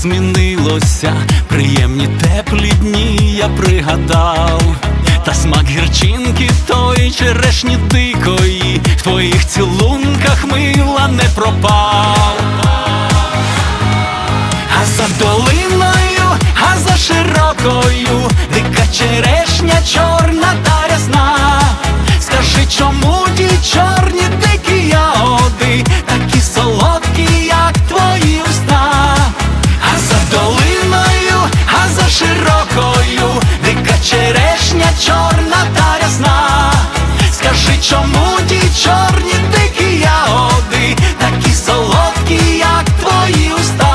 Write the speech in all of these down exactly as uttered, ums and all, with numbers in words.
змінилося, приємні теплі дні я пригадав, та смак гірчинки той черешні дикої в твоїх цілунках мила не пропав. А за долиною, а за широкою дика черешня чорна та рясна. Скажи, чому ті чорні дикі ягоди такі солодкі, як твої уста? А за долиною, а за широкою дика черешня чорна та рясна. Скажи, чому ті чорні дикі ягоди такі солодкі, як твої уста?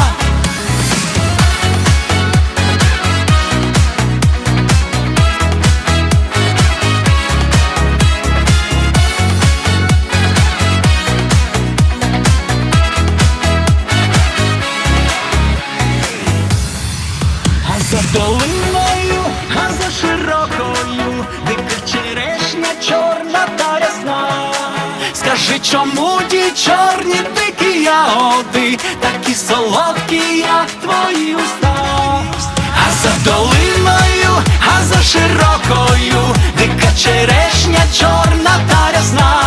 За долиною, а за широкою дика черешня чорна та рясна. Скажи, чому ті чорні дикі ягоди такі солодкі, як твої уста? А за долиною, а за широкою дика черешня чорна та рясна.